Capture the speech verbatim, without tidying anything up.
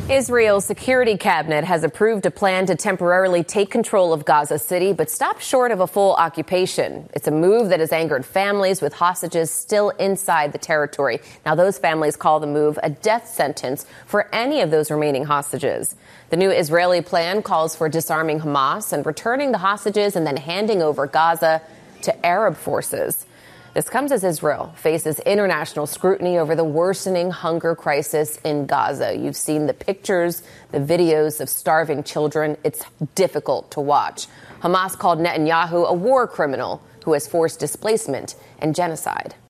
Israel's security cabinet has approved a plan to temporarily take control of Gaza City, but stop short of a full occupation. It's a move that has angered families with hostages still inside the territory. Now, those families call the move a death sentence for any of those remaining hostages. The new Israeli plan calls for disarming Hamas and returning the hostages and then handing over Gaza to Arab forces. This comes as Israel faces international scrutiny over the worsening hunger crisis in Gaza. You've seen the pictures, the videos of starving children. It's difficult to watch. Hamas called Netanyahu a war criminal who has forced displacement and genocide.